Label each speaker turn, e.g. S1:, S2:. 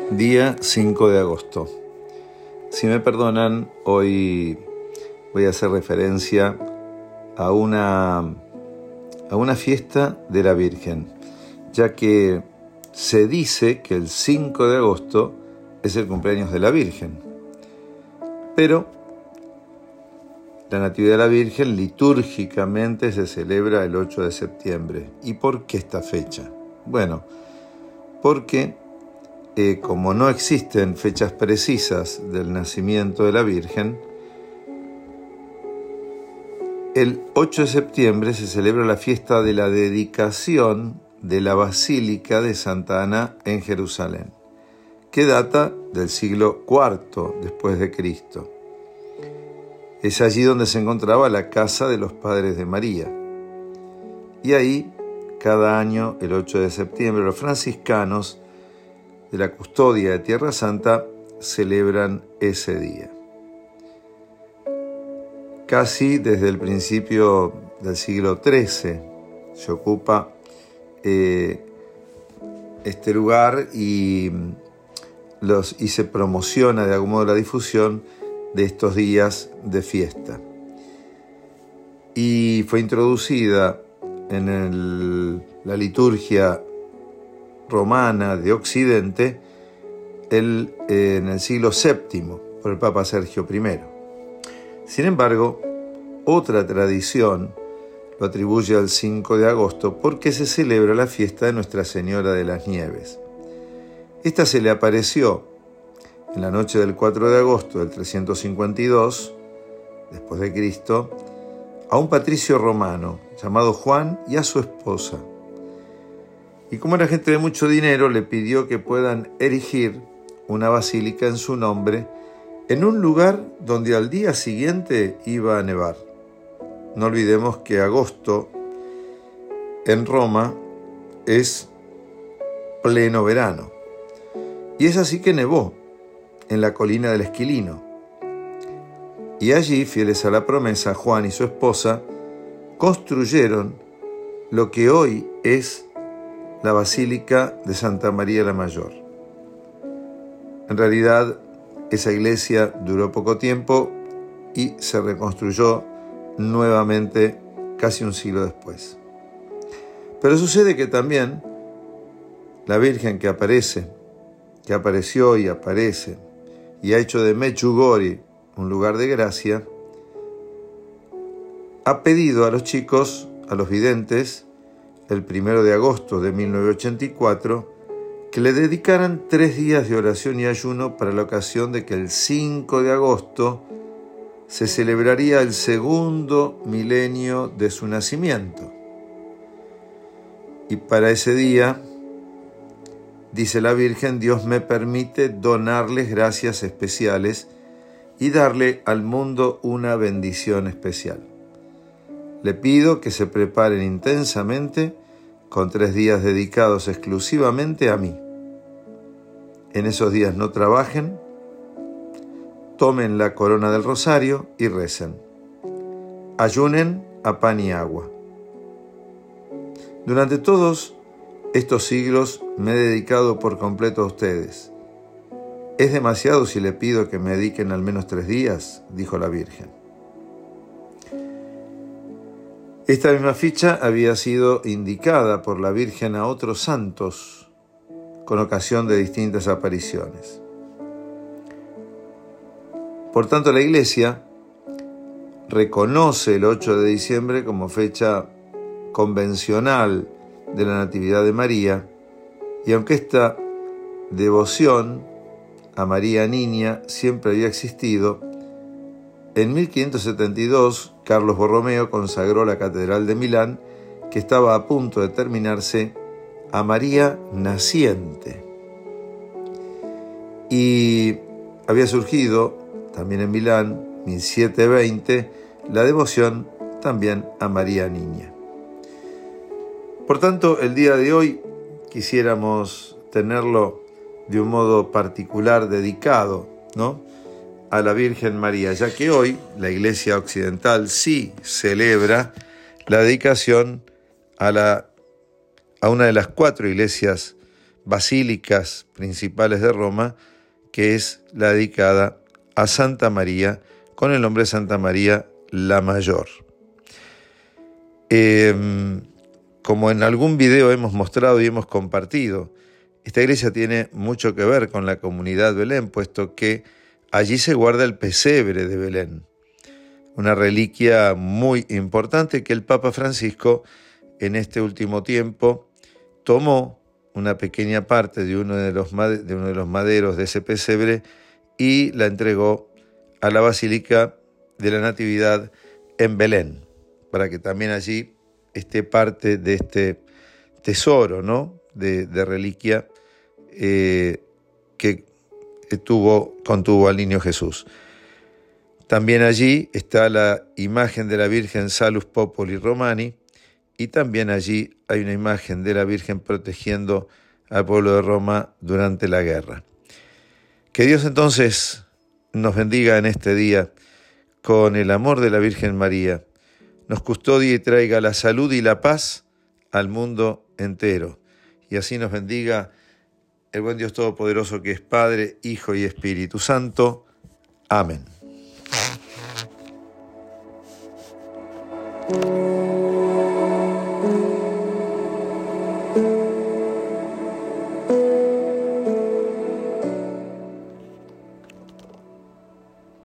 S1: Día 5 de agosto. Si me perdonan, hoy voy a hacer referencia a una fiesta de la Virgen, ya que se dice que el 5 de agosto es el cumpleaños de la Virgen. Pero la Natividad de la Virgen litúrgicamente se celebra el 8 de septiembre. ¿Y por qué esta fecha? Bueno, porque como no existen fechas precisas del nacimiento de la Virgen, el 8 de septiembre se celebra la fiesta de la dedicación de la Basílica de Santa Ana en Jerusalén, que data del siglo IV después de Cristo. Es allí donde se encontraba la casa de los padres de María. Y ahí, cada año, el 8 de septiembre, los franciscanos de la Custodia de Tierra Santa celebran ese día. Casi desde el principio del siglo XIII se ocupa este lugar y se promociona de algún modo la difusión de estos días de fiesta. Y fue introducida en la liturgia romana de Occidente en el siglo VII por el Papa Sergio I. Sin embargo, otra tradición lo atribuye al 5 de agosto porque se celebra la fiesta de Nuestra Señora de las Nieves. Esta se le apareció en la noche del 4 de agosto del 352 después de Cristo a un patricio romano llamado Juan y a su esposa. Y como era gente de mucho dinero, le pidió que puedan erigir una basílica en su nombre en un lugar donde al día siguiente iba a nevar. No olvidemos que agosto en Roma es pleno verano. Y es así que nevó en la colina del Esquilino. Y allí, fieles a la promesa, Juan y su esposa construyeron lo que hoy es la Basílica de Santa María la Mayor. En realidad, esa iglesia duró poco tiempo y se reconstruyó nuevamente casi un siglo después. Pero sucede que también la Virgen que apareció y aparece, y ha hecho de Medjugorje un lugar de gracia, ha pedido a los chicos, a los videntes, el 1 de agosto de 1984, que le dedicaran 3 días de oración y ayuno para la ocasión de que el 5 de agosto se celebraría el segundo milenio de su nacimiento. Y para ese día, dice la Virgen, Dios me permite donarles gracias especiales y darle al mundo una bendición especial. Le pido que se preparen intensamente con 3 días dedicados exclusivamente a mí. En esos días no trabajen, tomen la corona del rosario y recen. Ayunen a pan y agua. Durante todos estos siglos me he dedicado por completo a ustedes. ¿Es demasiado si le pido que me dediquen al menos 3 días? Dijo la Virgen. Esta misma ficha había sido indicada por la Virgen a otros santos con ocasión de distintas apariciones. Por tanto, la Iglesia reconoce el 8 de diciembre como fecha convencional de la Natividad de María, y aunque esta devoción a María Niña siempre había existido, en 1572 Carlos Borromeo consagró la Catedral de Milán, que estaba a punto de terminarse, a María Naciente. Y había surgido también en Milán, 1720, la devoción también a María Niña. Por tanto, el día de hoy quisiéramos tenerlo de un modo particular dedicado, ¿no?, a la Virgen María, ya que hoy la Iglesia Occidental sí celebra la dedicación a una de las 4 iglesias basílicas principales de Roma, que es la dedicada a Santa María, con el nombre de Santa María la Mayor. Como en algún video hemos mostrado y hemos compartido, esta iglesia tiene mucho que ver con la comunidad Belén, puesto que allí se guarda el pesebre de Belén, una reliquia muy importante que el Papa Francisco en este último tiempo tomó una pequeña parte de uno de los maderos de ese pesebre y la entregó a la Basílica de la Natividad en Belén, para que también allí esté parte de este tesoro, ¿no?, de reliquia que contuvo al niño Jesús. También allí está la imagen de la Virgen Salus Populi Romani, y también allí hay una imagen de la Virgen protegiendo al pueblo de Roma durante la guerra. Que Dios entonces nos bendiga en este día con el amor de la Virgen María, nos custodie y traiga la salud y la paz al mundo entero. Y así nos bendiga el buen Dios Todopoderoso, que es Padre, Hijo y Espíritu Santo. Amén.